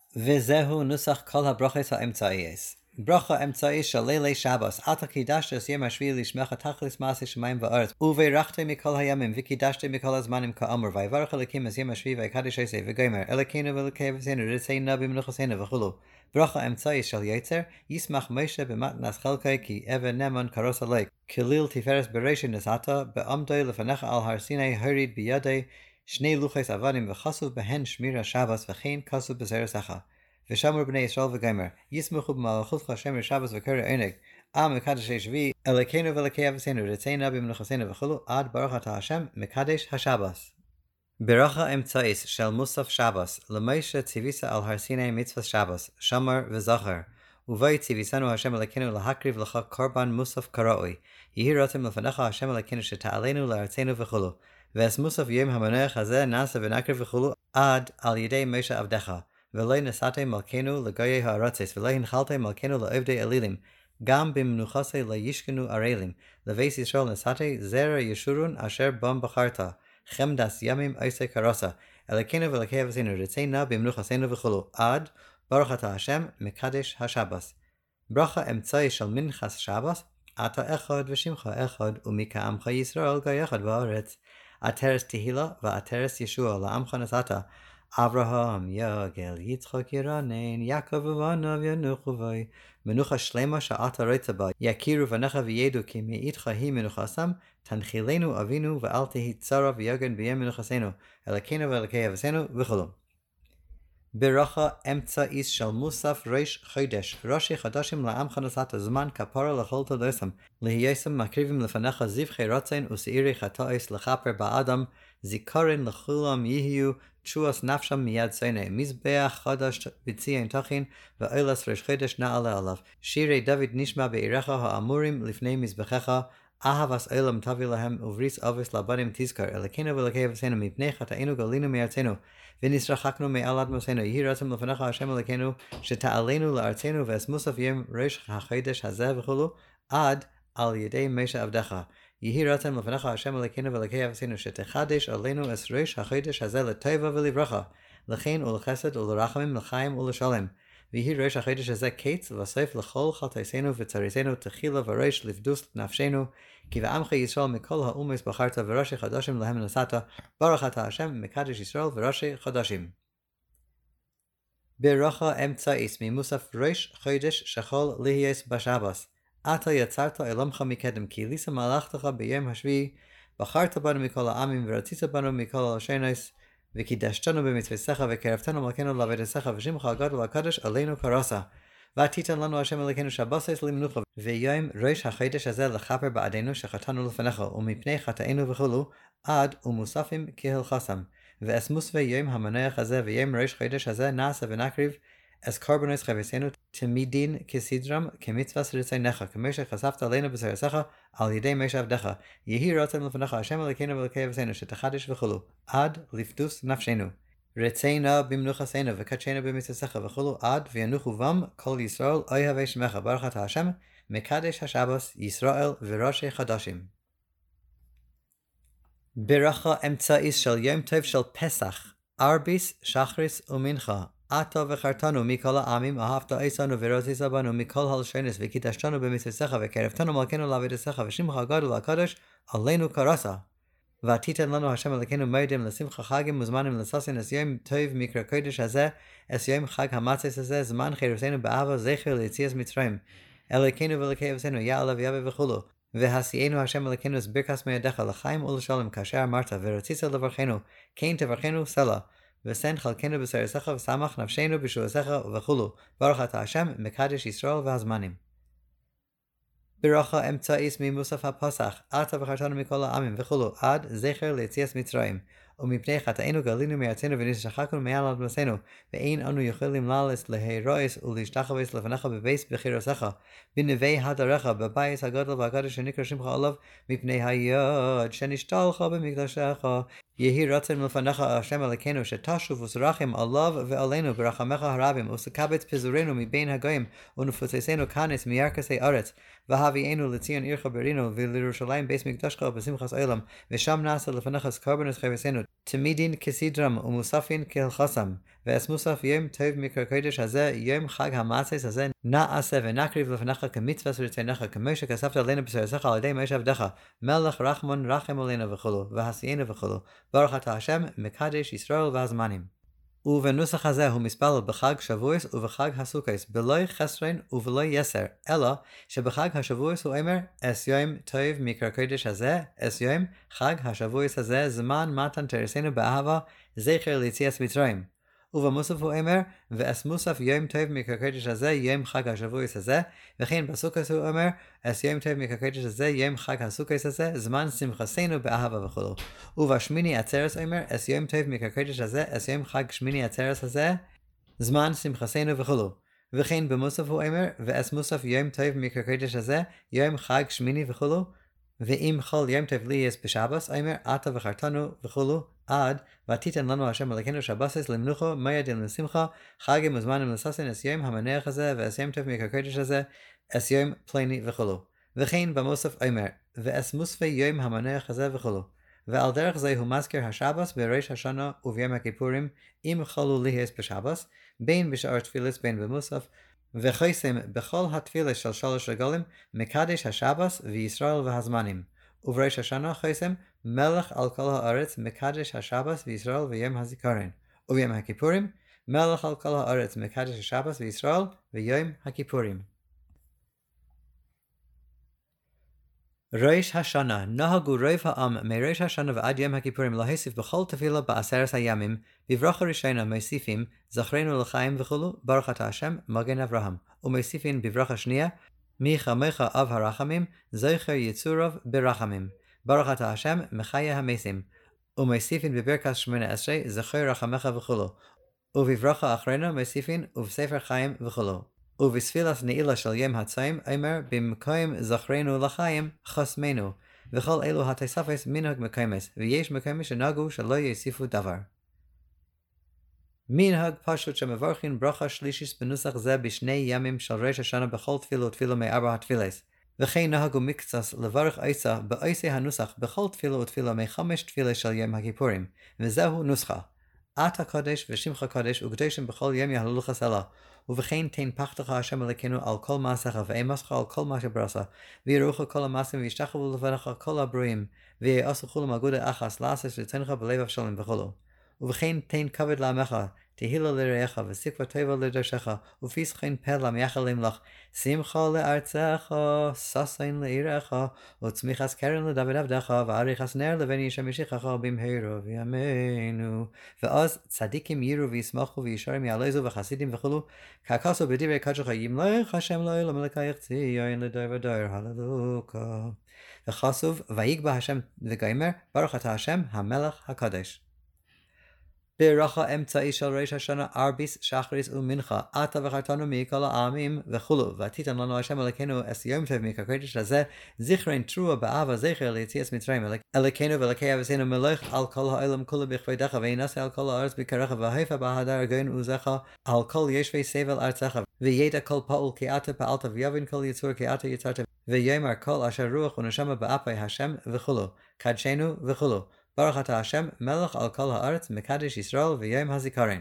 וזהו נוסח כל הברכות האמצעיות. ברכה אמצעי של לילי שבס, עתה קידשת את יום השביעי לשמך תכלס מעשה שמיים וארץ, וברכת מכל הימים, וקידשת מכל הזמנים כאמור, ויברך אלוקים את יום השביעי ויקדש עשה, וגמר, אלוקינו ואלוקי אבותינו, רציינו במנוחתנו וכו'. ברכה אמצעי של יצר, ישמח משה במתנס חלקי, כי אבן נאמן כרוס עלי, כליל תפארת בראשי נשאת, בעמדו לפניך על הר סיני הוריד בידי, שני לוחס אבנים וחסו בהן שמיר השבס, וכן כסו בזרסך. ושמרו בני ישראל וגמר, ישמחו במלכותך שמר שבס וקרא עונג, עם מקדש השביעי, אלוקינו ואלוקי אבותינו, רציינו במנוחתנו וכו', עד ברוך אתה השם, מקדש השבס. ברכה אמצעית של מוסף שבס, למשה ציוויסה על הר סיני מצוות שבס, שמר וזכר, ובואי ציוויסנו השם אלוקינו להקריב לך קורבן מוסף כראוי, יהי רותם לפניך השם אלוקינו שתעלינו לארצנו וכו', ואס מוסף יום המנוח הזה נעשה ונקריב וכו', עד על ידי משה עבדך. ולא נשאתם מלכנו לגויי הארצות, ולא הנחלתם מלכנו לעבדי אלילים, גם במנוחסי לא ישכנו ערלים, לבית ישראל נשאתי זרע ישורון אשר בם בחרת, חמדס ימים עושה כרוסה, אלוקינו ואלוקי אבותינו רציינו במנוחתנו וכו', עד ברוך אתה השם מקדש השבס. ברכה אמצעי של מנחס שבס, אתה אחד ושמך אחד, ומכעמך ישראל גוי אחד בארץ, עטרס תהילה ועטרס ישוע לעמך נשאת, אברהם יגל יצחק ירנן יעקב ובניו ינוחו בו, מנוחה שלמה שאתה רוצה בה, יכירו בניך וידעו כי מאיתך היא מנוחסם, תנחילנו אבינו ואל תהי צרה ויגן ביום מנוחסנו, אלוקינו ואלוקי אבותינו וכו'. ברכה אמצעית של מוסף ראש חודש, ראשי חדשים לעמך נשאת, זמן כפרה לכל תודסם, להיוסם מקריבים לפניך זבחי רצון ושעירי חטאיס לכפר באדם, זיכרון לכולם יהיו תשוס נפשם מיד צוני, מזבח חדש בציין תכין, ואולס ראש חודש נעלה עליו. שירי דוד נשמע בעירך האמורים לפני מזבחך, אהבס עולם תביא להם, ובריס אבס לבנים תזכר, אלוקינו ואלוקי אבותינו, מפני חטאינו גלינו מארצנו, ונשרחקנו מעל אדמותינו, יהי רצון לפניך השם אלוקינו, שתעלינו לארצנו, ואס מוסף יום ראש החודש הזה וכו', עד על ידי משה עבדך. יהי רצון לפניך השם אלוקינו ואלוקי אבותינו, שתחדש עלינו את ראש החודש הזה לטובה ולברכה, לכן ולחסד ולרחמים, לחיים ולשלום. ויהי ראש החודש הזה קץ וסוף לכל חטאינו וצרינו, תחילה וראש לפדוס נפשנו, כי בעמך ישראל מכל האומות בחרת, וראשי חדשים להם נשאת, ברוך אתה השם מקדש ישראל וראשי חדשים. ברכה אמצעית ממוסף ראש חודש שחול להיות בשבס, אתה יצרת עולמך מקדם, כי ליסה מלאכתך ביום השביעי, בחרת בנו מכל העמים ורצית בנו מכל הלשונות, וקידשתנו במצוותיך וקרבתנו מלכנו לעבודתך, ושמך הגדול והקדוש עלינו כרסה. ותיתן לנו השם אלוקינו שבתות למנוחה, ויום ראש החודש הזה לכפר בעדנו שחטאנו לפניך, ומפני חטאינו וכו', עד ומוספים כהלכסם. ואס מוספי יום המנוח הזה ויום ראש חודש הזה נעשה ונקריב אס קורבנות חבסינו תמידין כסדרם כמצוות רצונך, כמו שחשפת עלינו בצרסך על ידי משה עבדך. יהי רצון לפניך השם אלוקינו ואלוקי אבותינו שתחדש וכו', עד לפדוס נפשנו. רציינו במנוחתנו וקדשנו במצוותיך וכו', עד וינוחו בם כל ישראל אוהבי שמך, ברוך אתה השם מקדש השבס ישראל וראשי חדשים. ברכה אמצעית של יום טוב של פסח, ארביס, שחריס ומנחה. אתה וחרתנו מכל העמים, אהבת עיסנו ורצית בנו מכל הלשונות, וקידשתנו במצוותיך וקרבתנו מלכנו לעבודתך, ושמך הגדול והקדוש עלינו כרסה. ותיתן לנו השם אלוקינו מועדים לשמחה חגים וזמנים לששון את יום טוב מקרא קודש הזה, את יום חג המצות הזה, זמן חירותנו באהבה, זכר ליציאת מצרים. אלוקינו ואלוקי אבותינו יעלה ויבא וכו', והשיאנו השם אלוקינו את ברכת מידיך לחיים ולשלום, כאשר אמרת ורצית לברכנו, כן תברכנו סלה. ושן חלקנו בשרסך ושמח נפשנו בשועסך וכו', ברוך אתה השם מקדש ישראל והזמנים. ברכה אמצעית ממוסף הפסח, אתה בחרתנו מכל העמים וכו', עד זכר ליציאת מצרים, ומפני חטאינו גלינו מארצנו ונשכחנו מעל אדמתנו, ואין אנו יכולים לעלות להירואס ולהשתחווס לפניך בבית בחירתך, בנווה הדרך, בבית הגדול והקדוש שנקרא שמך עליו, מפני היד שנשתלך במקדשך. יהי רצון מלפניך השם אלוקינו שתשוב ותרחם עליו ועלינו ברחמך הרבים ותקבץ פזורינו מבין הגויים ונפוצצנו כנס מירכסי ארץ והביאנו לציון עירך ברינו ולירושלים בית מקדשך בשמחת עולם ושם נעשה לפניך קורבנות חפצינו תמידין כסדרם ומוספין כהלכסם ואס מוסף יום טוב מקרקדש הזה יום חג המצות הזה נעשה ונקריב לפניך כמצוות רצונך כמו שכספת עלינו בשרשך על ידי משה עבדך מלך רחמן רחם עלינו וכולו והסיינו וכולו ברוך אתה השם מקדש ישראל והזמנים. ובנוסח הזה הוא מספלל בחג שבועס ובחג הסוכות בלא חסרין ובלא יסר, אלא שבחג השבועס הוא אומר אס יום טוב מקרקדש הזה, אס יום חג השבועס הזה זמן מתן תרסנו באהבה זכר ליציאת מצרים. ובמוסף הוא אומר ואס מוסף יום טוב מקרקדש הזה יום חג השבועס הזה, וכן בסוכות הוא אומר אס יום טוב מקרקדש הזה יום חג הסוכות הזה זמן שמחתנו באהבה וכולו. ובשמיני עצרת אומר אס יום טוב מקרקדש הזה אס יום חג שמיני עצרת הזה זמן שמחתנו וכולו. וכן במוסף הוא אומר ואס מוסף יום טוב מקרקדש הזה יום חג שמיני וכולו. ואם כל יום טוב לי יש בשבס אומר אתה וחרתנו וכולו עד ותיתן לנו השם אלוקינו שבסס למנוחו מועדים לשמחה חגים וזמנים לששון אס יום המניח הזה ואס יום טוב מקרקדש הזה אס יום פלני וכולו. וכן במוסף אומר ואס מוספי יום המניח הזה וכולו. ועל דרך זה הוא מזכיר השבס בראש השנה וביום הכיפורים אם חלו ליהס בשבס בין בשאר תפילס בין במוסף וחוסם בכל התפילה של שלוש רגלים מקדש השבס וישראל והזמנים. ובראש השנה חוסם מלך על כל הארץ מקדש השבס וישראל ויום הזיכרון. וביום הכיפורים מלך על כל הארץ מקדש השבס וישראל ויום הכיפורים. ראש השנה נהגו רוב העם מראש השנה ועד יום הכיפורים להוסיף בכל תפילה בעשרת הימים בברכה ראשונה מוסיפים זכרנו לחיים וכולו ברוך אתה השם מגן אברהם ומוסיפים בברכה שנייה מי חמך אב הרחמים זכר יצורוב ברחמים ברוך אתה השם מחיה המתים ומוסיפים בברכת 18 זכר רחמך וכולו ובברכה אחרונה מוסיפים ובספר חיים וכולו. ובספילת נעילה של יום הצום אומר במקום זכרנו לחיים חסמנו וכל אלו התוספות מנהג מקומות ויש מקומות שנהגו שלא יוסיפו דבר. מנהג פשוט שמברכין ברכה שלישית בנוסח זה בשני ימים של ראש השנה בכל תפילה ותפילה מארבע התפילס. וכן נהגו מקצת לברך עיסה בעיסי הנוסח בכל תפילה ותפילה מחמש תפילה של יום הכיפורים וזהו נוסחה אתה קודש ושמך קודש וקדושים בכל יום יהללו לך סלה ובכן תן פחדך השם אלוקינו על כל מעשיך ואמסך על כל מה שברסה ויראוך כל המעשים וישתחוו לפניך כל הברואים ויעשו כולם אגודה אחת לעשות רצונך בלב אבשלום וכולו. ובכן תן כבוד לעמך תהילה לרעך ושקווה טובה לדרשך ופסחין פה למייחלים לך שמחה לארצך ששון לעירך וצמיחת קרן לדוד עבדך ואריכת נר לבן איש המשיחך במהרה בימינו. ואז צדיקים יראו וישמחו וישרים יעלזו וחסידים וכולו ככסו בדברי קודשך ימלך השם לעולם מלכי ציון לדור ודור הללויה. וכסוב ויגבה השם וגיימר ברוך אתה השם המלך הקדוש. ברכה אמצעי של ראש השנה ארביס שחריס ומנחה אתה וחרתנו מכל העמים וכולו ותיתן לנו השם אלוקינו אס יום טוב מקרקדש הזה זכרין תרועה באהבה זכר ליציאת מצרים אלוקינו ואלוקי אבותינו מלך על כל העולם כולו בכבודך וינשא על כל הארץ בקרח והיפה בהדר גאון עוזך על כל יושבי סבל ארצך וידע כל פעול כי אתה פעלת ויבין כל יצור כי אתה יצרת ויאמר כל אשר רוח ונשמה באפי השם וכולו קדשנו וכולו. ברוך אתה השם מלך על כל הארץ מקדש ישראל ויום הזיכרון.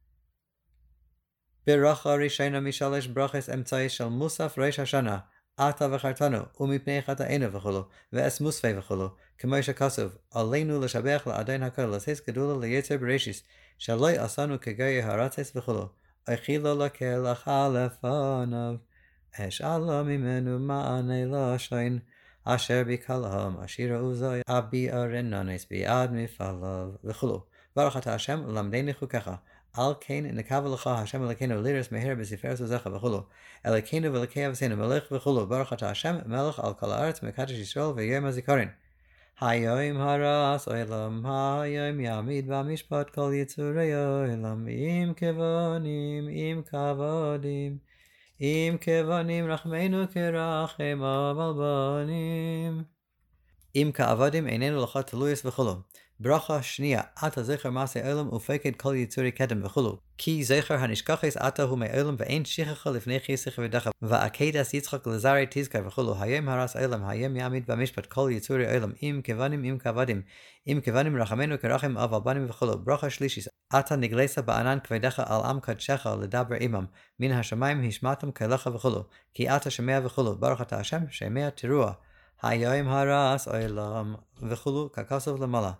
ברכה ראשונה משלוש ברכות אמצעי של מוסף ראש השנה אתה וחרתנו ומפני חטאינו וכולו ואס מוספי וכולו כמו שכתוב עלינו לשבח לאדון הכל לעשות גדולה ליצר בראשית שלא עשינו כגוי הארצות וכולו אכילו לקלח לפניו אשאלה ממנו מענה לשון אשר בקלם אשיר עוזי אבי ארננס ביד מפעליו וכולו. ברוך אתה השם למדני חוקיך על כן נקווה לך השם אלוקינו לירס מהר בספר סוזך וכולו אלוקינו ואלוקי אבותינו מלך וכולו. ברוך אתה השם מלך על כל הארץ מקדש ישראל ויום הזיכרון. היום הרס עולם היום יעמיד במשפט כל יצורי עולם עם כבונים עם כבודים אם כבנים רחמנו כרחם אבל בנים אם כעבדים איננו לך תלויס וכולו. ברכה שנייה, עתה זכר מעשי עולם ופקד כל יצורי קדם וכולו. כי זכר הנשכחס עתה הוא מעולם ואין שכחה לפני חסך ודחף. ועקדס יצחק לזרי תזכר וכולו. היום הרס עולם, היום יעמיד במשפט כל יצורי עולם, אם כבנים אם כבדים. אם כבנים רחמנו כרחם אב על בנים וכולו. ברכה שלישיס, עתה נגלסה בענן כבדך על עם קדשך לדבר עמם. מן השמיים השמעתם כלך וכולו. כי עתה שמע וכולו. ברוך אתה השם שמע תרועה. היום הרס עולם וכולו ככסף למעלה.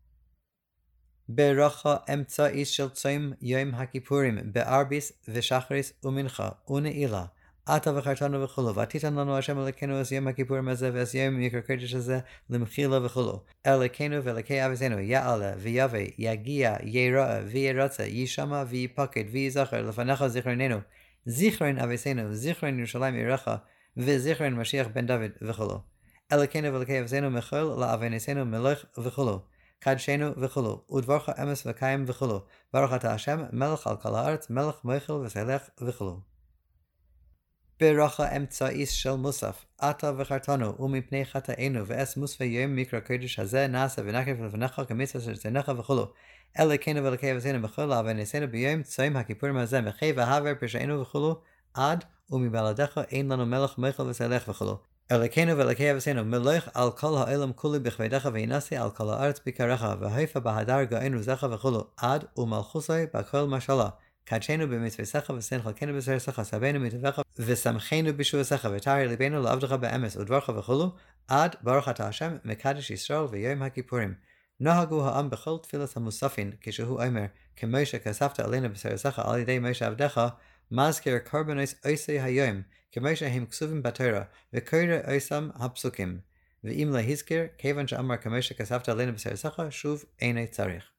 ברכה אמצעי של צום יום הכיפורים בארביס ושחריס ומנחה ונעילה. עתה וחרתנו וכולו, ותיתן לנו השם אלוקינו את יום הכיפורים הזה ואת יום מקרא קודש הזה למחילה וכולו. אלוקינו ואלוקי אבותינו יעלה ויבא יגיע יראה וירצה יישמע ויפקד ויזכר לפניך זיכרוננו. זיכרון אבותינו, זיכרון ירושלים עירך וזיכרון משיח בן דוד וכולו. אלוקינו ואלוקי אבותינו מחול לאבותינו מלך וכולו. קדשנו וכולו, ודברך אמס וקיים וכולו. ברוך אתה השם, מלך על כל הארץ, מלך מויכל וסלח וכולו. ברכה אמצעיס של מוסף, עתה וחרתנו, ומפני חטאינו, ואס מוספי יום מקרא קודש הזה נעשה ונקריב לפניך כמצווה שרצונך וכולו. אלוקינו ואלוקי אבותינו מחול לאבותינו ביום צום הכיפורים הזה, מחי והעבר פשענו וכולו, עד ומבלעדיך אין לנו מלך מויכל וסלח וכולו. אלוקינו ואלוקי אבותינו מלך על כל העולם כולו בכבודך וינשא על כל הארץ בקרלך והיפה בהדר גאינו זכה וכולו עד ומלכוסי בכל משלה. קדשנו במצוותיך ושן חלקנו בשרשך סבנו מטבעך ושמחנו בשבועך ותאר ליבנו לעבדך באמס ודברך וכולו עד ברוך אתה השם מקדש ישראל ויום הכיפורים. נהגו העם בכל תפילת המוספין כשהוא אומר כמו שכספת עלינו בשרשך על ידי משה עבדך מזכיר קורבנות עושי היום כמו שהם כתובים בתורה, וקורא עושם הפסוקים. ואם להזכיר, כיוון שאמר כמו שכספת עלינו בשרשך, שוב אינו צריך.